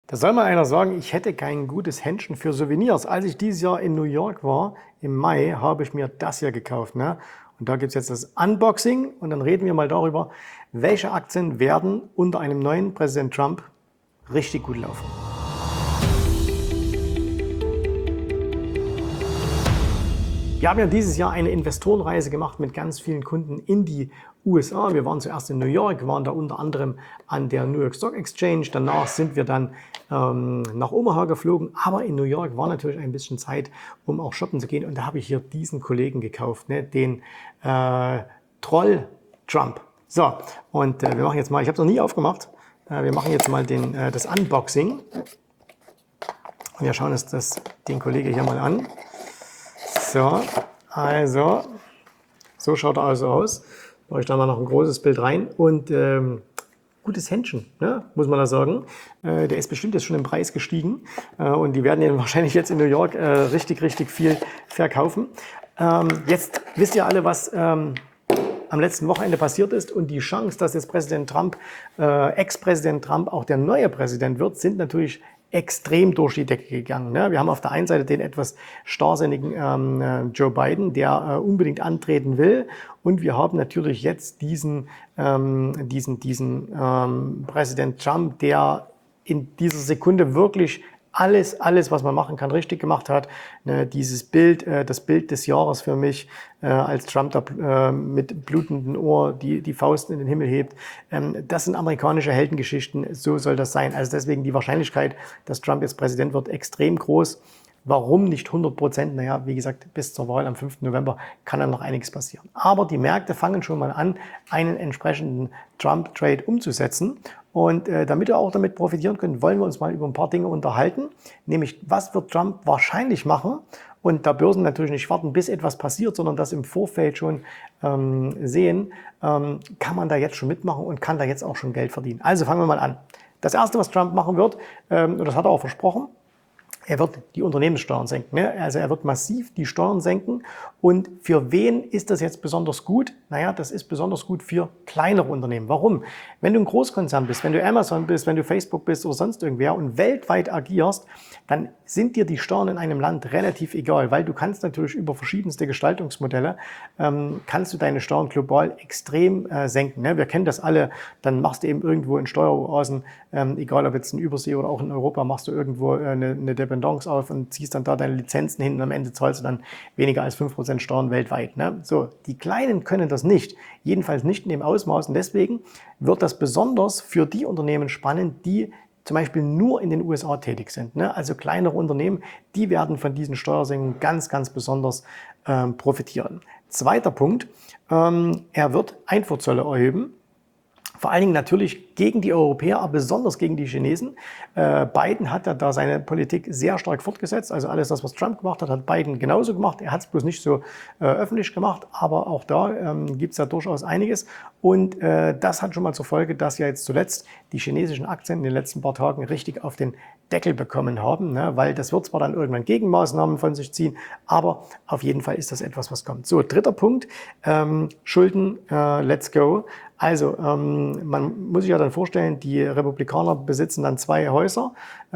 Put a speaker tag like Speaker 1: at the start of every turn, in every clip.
Speaker 1: Da soll mal einer sagen, ich hätte kein gutes Händchen für Souvenirs. Als ich dieses Jahr in New York war, im Mai, habe ich mir das hier gekauft. Ne? Und da gibt es jetzt das Unboxing und dann reden wir mal darüber, welche Aktien werden unter einem neuen Präsident Trump richtig gut laufen. Wir haben ja dieses Jahr eine Investorenreise gemacht mit ganz vielen Kunden in die USA. Wir waren zuerst in New York, waren da unter anderem an der New York Stock Exchange. Danach sind wir dann nach Omaha geflogen. Aber in New York war natürlich ein bisschen Zeit, um auch shoppen zu gehen. Und da habe ich hier diesen Kollegen gekauft, ne? Den Troll Trump. So, und wir machen jetzt mal, ich habe es noch nie aufgemacht, wir machen jetzt mal das Unboxing. Und wir schauen uns den Kollegen hier mal an. So, also, so schaut er also aus. Mache ich da mal noch ein großes Bild rein und gutes Händchen, ne, muss man da sagen. Der ist bestimmt jetzt schon im Preis gestiegen und die werden ihn wahrscheinlich jetzt in New York richtig viel verkaufen. Jetzt wisst ihr alle, was am letzten Wochenende passiert ist und die Chance, dass jetzt Präsident Trump, Ex-Präsident Trump auch der neue Präsident wird, sind natürlich extrem durch die Decke gegangen. Ne? Wir haben auf der einen Seite den etwas starrsinnigen Joe Biden, der unbedingt antreten will. Und wir haben natürlich jetzt diesen Präsident Trump, der in dieser Sekunde wirklich alles, was man machen kann, richtig gemacht hat. Ne, dieses Bild, das Bild des Jahres für mich, als Trump da mit blutendem Ohr die Faust in den Himmel hebt. Das sind amerikanische Heldengeschichten, so soll das sein. Also deswegen die Wahrscheinlichkeit, dass Trump jetzt Präsident wird, extrem groß. Warum nicht 100%? Naja, wie gesagt, bis zur Wahl am 5. November kann dann noch einiges passieren. Aber die Märkte fangen schon mal an, einen entsprechenden Trump-Trade umzusetzen. Und damit ihr auch damit profitieren könnt, wollen wir uns mal über ein paar Dinge unterhalten. Nämlich, was wird Trump wahrscheinlich machen? Und da Börsen natürlich nicht warten, bis etwas passiert, sondern das im Vorfeld schon sehen, kann man da jetzt schon mitmachen und kann da jetzt auch schon Geld verdienen. Also fangen wir mal an. Das Erste, was Trump machen wird, und das hat er auch versprochen, er wird die Unternehmenssteuern senken. Ne? Also er wird massiv die Steuern senken. Und für wen ist das jetzt besonders gut? Naja, das ist besonders gut für kleinere Unternehmen. Warum? Wenn du ein Großkonzern bist, wenn du Amazon bist, wenn du Facebook bist oder sonst irgendwer und weltweit agierst, dann sind dir die Steuern in einem Land relativ egal, weil du kannst natürlich über verschiedenste Gestaltungsmodelle, kannst du deine Steuern global extrem senken. Ne? Wir kennen das alle, dann machst du eben irgendwo in Steueroasen, egal ob jetzt in Übersee oder auch in Europa, machst du irgendwo eine Dependance auf und ziehst dann da deine Lizenzen hin und am Ende zahlst du dann weniger als 5% Steuern weltweit. Ne? So, die Kleinen können das nicht, jedenfalls nicht in dem Ausmaß und deswegen wird das besonders für die Unternehmen spannend, die zum Beispiel nur in den USA tätig sind. Ne? Also kleinere Unternehmen, die werden von diesen Steuersenkungen ganz besonders profitieren. Zweiter Punkt, er wird Einfuhrzölle erhöben. Vor allen Dingen natürlich gegen die Europäer, aber besonders gegen die Chinesen. Biden hat ja da seine Politik sehr stark fortgesetzt. Also alles das, was Trump gemacht hat, hat Biden genauso gemacht. Er hat es bloß nicht so öffentlich gemacht, aber auch da gibt es ja durchaus einiges. Und das hat schon mal zur Folge, dass ja jetzt zuletzt die chinesischen Aktien in den letzten paar Tagen richtig auf den Deckel bekommen haben, ne? Weil das wird zwar dann irgendwann Gegenmaßnahmen von sich ziehen, aber auf jeden Fall ist das etwas, was kommt. So, dritter Punkt, Schulden, let's go. Also man muss sich ja dann vorstellen, die Republikaner besitzen dann 2 Häuser,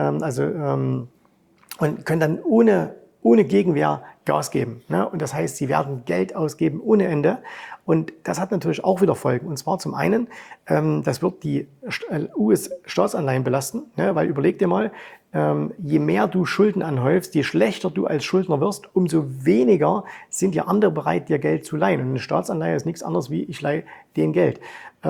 Speaker 1: und können dann ohne Gegenwehr Gas geben. Ne? Und das heißt, sie werden Geld ausgeben ohne Ende. Und das hat natürlich auch wieder Folgen. Und zwar zum einen, das wird die US-Staatsanleihen belasten, ne? Weil überleg dir mal, je mehr du Schulden anhäufst, je schlechter du als Schuldner wirst, umso weniger sind ja andere bereit, dir Geld zu leihen. Und eine Staatsanleihe ist nichts anderes wie, ich leihe denen Geld.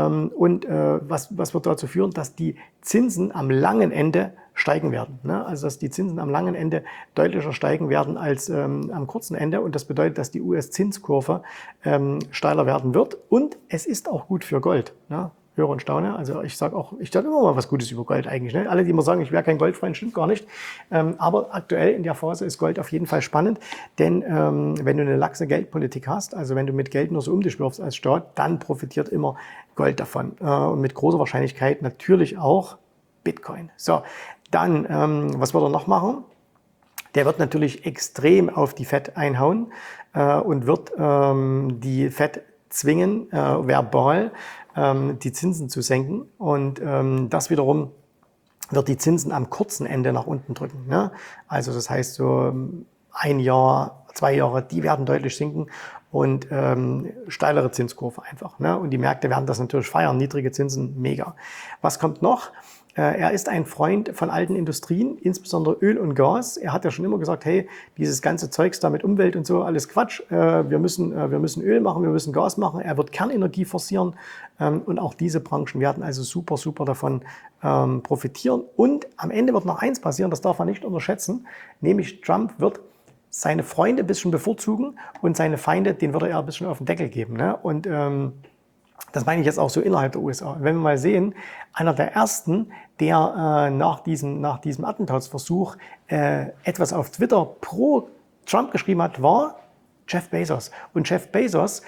Speaker 1: Was wird dazu führen, dass die Zinsen am langen Ende steigen werden. Ne? Also dass die Zinsen am langen Ende deutlicher steigen werden als am kurzen Ende. Und das bedeutet, dass die US-Zinskurve steiler werden wird. Und es ist auch gut für Gold. Ne? Höre und staune. Also ich sage immer mal was Gutes über Gold eigentlich. Ne? Alle, die immer sagen, ich wäre kein Goldfreund, stimmt gar nicht. Aber aktuell in der Phase ist Gold auf jeden Fall spannend. Denn wenn du eine laxe Geldpolitik hast, also wenn du mit Geld nur so um dich wirfst als Staat, dann profitiert immer Gold davon. Und mit großer Wahrscheinlichkeit natürlich auch Bitcoin. So, dann, was wird er noch machen? Der wird natürlich extrem auf die Fed einhauen und wird die Fed zwingen, verbal die Zinsen zu senken. Und das wiederum wird die Zinsen am kurzen Ende nach unten drücken. Ne? Also das heißt so 1 Jahr, 2 Jahre, die werden deutlich sinken und steilere Zinskurve einfach. Ne? Und die Märkte werden das natürlich feiern, niedrige Zinsen, mega. Was kommt noch? Er ist ein Freund von alten Industrien, insbesondere Öl und Gas. Er hat ja schon immer gesagt, hey, dieses ganze Zeugs da mit Umwelt und so, alles Quatsch. Wir müssen Öl machen, wir müssen Gas machen. Er wird Kernenergie forcieren. Und auch diese Branchen werden also super, super davon profitieren. Und am Ende wird noch eins passieren, das darf man nicht unterschätzen, nämlich Trump wird seine Freunde ein bisschen bevorzugen und seine Feinde, denen würde er ein bisschen auf den Deckel geben. Ne? Und das meine ich jetzt auch so innerhalb der USA. Wenn wir mal sehen, einer der ersten, der nach diesem Attentatsversuch etwas auf Twitter pro Trump geschrieben hat, war Jeff Bezos. Und Jeff Bezos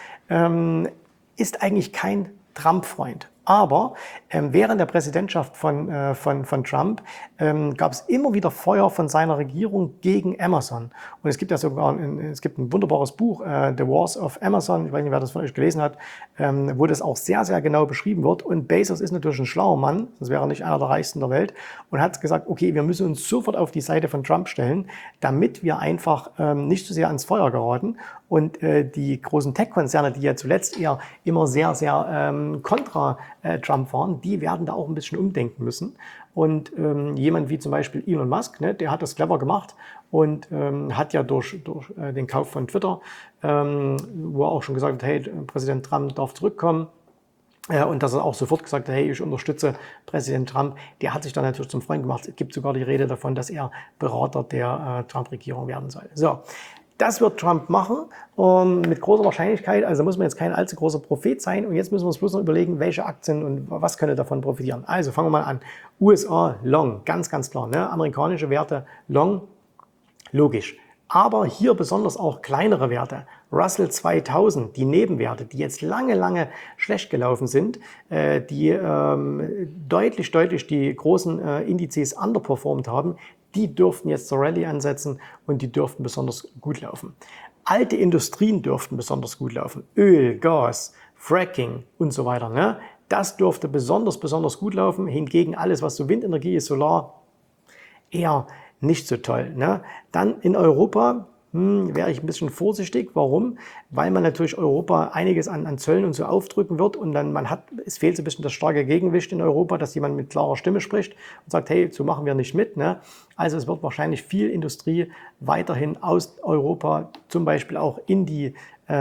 Speaker 1: ist eigentlich kein Trump-Freund. Aber während der Präsidentschaft von Trump gab es immer wieder Feuer von seiner Regierung gegen Amazon. Und es gibt ja sogar ein wunderbares Buch, The Wars of Amazon, ich weiß nicht, wer das von euch gelesen hat, wo das auch sehr, sehr genau beschrieben wird. Und Bezos ist natürlich ein schlauer Mann, sonst wäre er nicht einer der reichsten der Welt, und hat gesagt, okay, wir müssen uns sofort auf die Seite von Trump stellen, damit wir einfach nicht zu sehr ans Feuer geraten. Und die großen Tech-Konzerne, die ja zuletzt eher immer sehr, sehr kontra Trump waren, die werden da auch ein bisschen umdenken müssen. Und jemand wie zum Beispiel Elon Musk, ne, der hat das clever gemacht und hat ja durch den Kauf von Twitter, wo er auch schon gesagt hat, hey, Präsident Trump darf zurückkommen, und dass er auch sofort gesagt hat, hey, ich unterstütze Präsident Trump, der hat sich dann natürlich zum Freund gemacht. Es gibt sogar die Rede davon, dass er Berater der Trump-Regierung werden soll. So. Das wird Trump machen, mit großer Wahrscheinlichkeit. Also muss man jetzt kein allzu großer Prophet sein. Und jetzt müssen wir uns bloß noch überlegen, welche Aktien und was könnte davon profitieren. Also fangen wir mal an. USA Long, ganz, ganz klar. Ne? Amerikanische Werte Long, logisch. Aber hier besonders auch kleinere Werte. Russell 2000, die Nebenwerte, die jetzt lange, lange schlecht gelaufen sind, die deutlich die großen Indizes underperformed haben, die dürften jetzt zur Rallye ansetzen und die dürften besonders gut laufen. Alte Industrien dürften besonders gut laufen. Öl, Gas, Fracking und so weiter. Ne? Das dürfte besonders gut laufen. Hingegen alles, was so Windenergie ist, Solar, eher nicht so toll. Ne? Dann in Europa wäre ich ein bisschen vorsichtig. Warum? Weil man natürlich Europa einiges an Zöllen und so aufdrücken wird und dann es fehlt so ein bisschen das starke Gegengewicht in Europa, dass jemand mit klarer Stimme spricht und sagt, hey, so machen wir nicht mit. Ne? Also es wird wahrscheinlich viel Industrie weiterhin aus Europa, zum Beispiel auch in die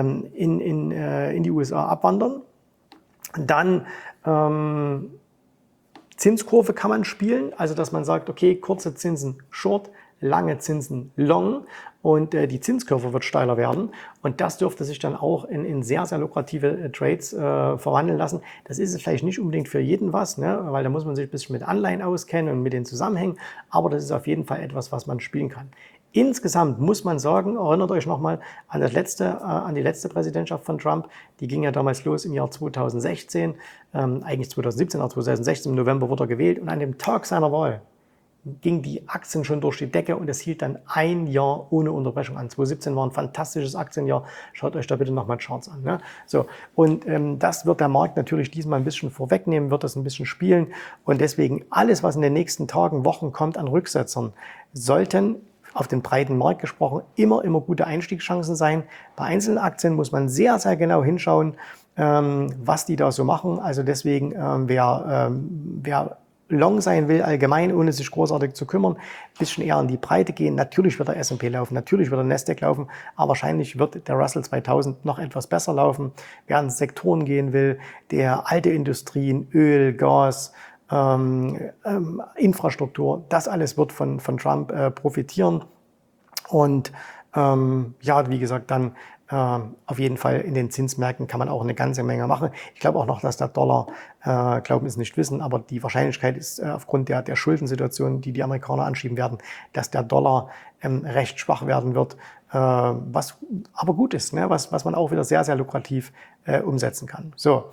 Speaker 1: USA abwandern. Dann Zinskurve kann man spielen, also dass man sagt, okay, kurze Zinsen Short, lange Zinsen Long und die Zinskurve wird steiler werden und das dürfte sich dann auch in sehr, sehr lukrative Trades verwandeln lassen. Das ist es vielleicht nicht unbedingt für jeden was, ne? Weil da muss man sich ein bisschen mit Anleihen auskennen und mit den Zusammenhängen, aber das ist auf jeden Fall etwas, was man spielen kann. Insgesamt muss man sagen, erinnert euch nochmal an die letzte Präsidentschaft von Trump. Die ging ja damals los im Jahr 2016, eigentlich 2017, aber 2016 im November wurde er gewählt. Und an dem Tag seiner Wahl gingen die Aktien schon durch die Decke und es hielt dann 1 Jahr ohne Unterbrechung an. 2017 war ein fantastisches Aktienjahr. Schaut euch da bitte nochmal Charts an. Ne? So, und das wird der Markt natürlich diesmal ein bisschen vorwegnehmen, wird das ein bisschen spielen. Und deswegen alles, was in den nächsten Tagen, Wochen kommt an Rücksetzern, sollten auf den breiten Markt gesprochen immer gute Einstiegschancen sein. Bei einzelnen Aktien muss man sehr, sehr genau hinschauen, was die da so machen. Also deswegen, wer Long sein will, allgemein, ohne sich großartig zu kümmern, ein bisschen eher in die Breite gehen. Natürlich wird der S&P laufen, natürlich wird der Nasdaq laufen, aber wahrscheinlich wird der Russell 2000 noch etwas besser laufen. Wer in Sektoren gehen will, der alte Industrien, Öl, Gas, Infrastruktur, das alles wird von Trump profitieren. Und ja, wie gesagt, dann auf jeden Fall in den Zinsmärkten kann man auch eine ganze Menge machen. Ich glaube auch noch, dass der Dollar, glauben es nicht wissen, aber die Wahrscheinlichkeit ist aufgrund der Schuldensituation, die Amerikaner anschieben werden, dass der Dollar recht schwach werden wird, was aber gut ist, ne? was man auch wieder sehr, sehr lukrativ umsetzen kann. So.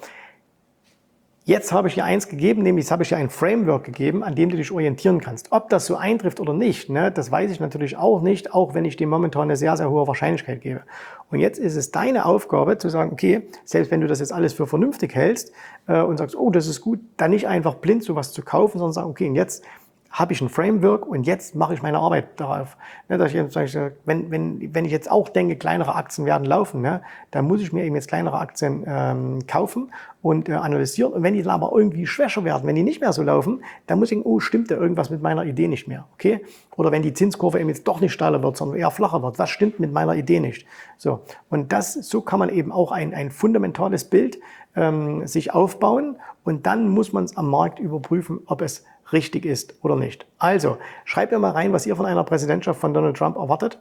Speaker 1: Jetzt habe ich dir eins gegeben, nämlich habe ich dir ein Framework gegeben, an dem du dich orientieren kannst. Ob das so eintrifft oder nicht, ne, das weiß ich natürlich auch nicht, auch wenn ich dem momentan eine sehr, sehr hohe Wahrscheinlichkeit gebe. Und jetzt ist es deine Aufgabe zu sagen, okay, selbst wenn du das jetzt alles für vernünftig hältst und sagst, oh, das ist gut, dann nicht einfach blind sowas zu kaufen, sondern sagen, okay, und jetzt habe ich ein Framework und jetzt mache ich meine Arbeit darauf. Ne, dass ich jetzt sage, wenn ich jetzt auch denke, kleinere Aktien werden laufen, ne, dann muss ich mir eben jetzt kleinere Aktien kaufen und analysieren. Und wenn die dann aber irgendwie schwächer werden, wenn die nicht mehr so laufen, dann muss ich denken, oh, stimmt da irgendwas mit meiner Idee nicht mehr. Okay? Oder wenn die Zinskurve eben jetzt doch nicht steiler wird, sondern eher flacher wird, was stimmt mit meiner Idee nicht? So. Und so kann man eben auch ein fundamentales Bild sich aufbauen und dann muss man es am Markt überprüfen, ob es richtig ist oder nicht. Also, schreibt mir mal rein, was ihr von einer Präsidentschaft von Donald Trump erwartet.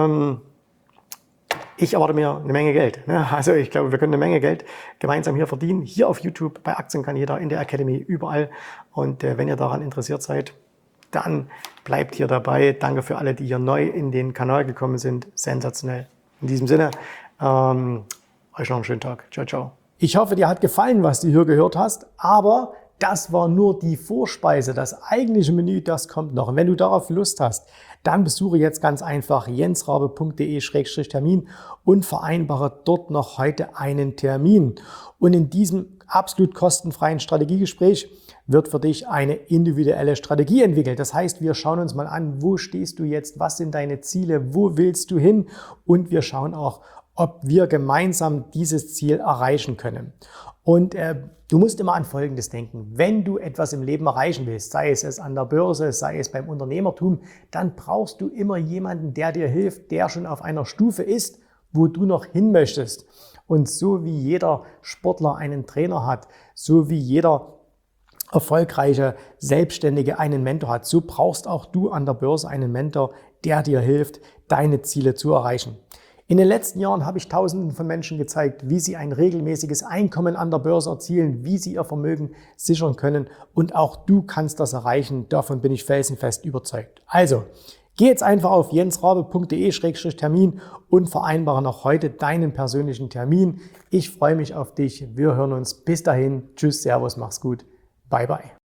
Speaker 1: Ich erwarte mir eine Menge Geld. Also ich glaube, wir können eine Menge Geld gemeinsam hier verdienen. Hier auf YouTube, bei Aktien kann jeder, in der Academy, überall. Und wenn ihr daran interessiert seid, dann bleibt hier dabei. Danke für alle, die hier neu in den Kanal gekommen sind. Sensationell. In diesem Sinne, euch noch einen schönen Tag. Ciao, ciao. Ich hoffe, dir hat gefallen, was du hier gehört hast, aber das war nur die Vorspeise. Das eigentliche Menü, das kommt noch. Und wenn du darauf Lust hast, dann besuche jetzt ganz einfach jensrabe.de/termin und vereinbare dort noch heute einen Termin. Und in diesem absolut kostenfreien Strategiegespräch wird für dich eine individuelle Strategie entwickelt. Das heißt, wir schauen uns mal an, wo stehst du jetzt, was sind deine Ziele, wo willst du hin und wir schauen auch, ob wir gemeinsam dieses Ziel erreichen können. Und du musst immer an Folgendes denken. Wenn du etwas im Leben erreichen willst, sei es an der Börse, sei es beim Unternehmertum, dann brauchst du immer jemanden, der dir hilft, der schon auf einer Stufe ist, wo du noch hin möchtest. Und so wie jeder Sportler einen Trainer hat, so wie jeder erfolgreiche Selbstständige einen Mentor hat, so brauchst auch du an der Börse einen Mentor, der dir hilft, deine Ziele zu erreichen. In den letzten Jahren habe ich Tausenden von Menschen gezeigt, wie sie ein regelmäßiges Einkommen an der Börse erzielen, wie sie ihr Vermögen sichern können und auch du kannst das erreichen. Davon bin ich felsenfest überzeugt. Also, geh jetzt einfach auf jensrabe.de/termin und vereinbare noch heute deinen persönlichen Termin. Ich freue mich auf dich. Wir hören uns. Bis dahin. Tschüss, Servus, mach's gut. Bye, bye.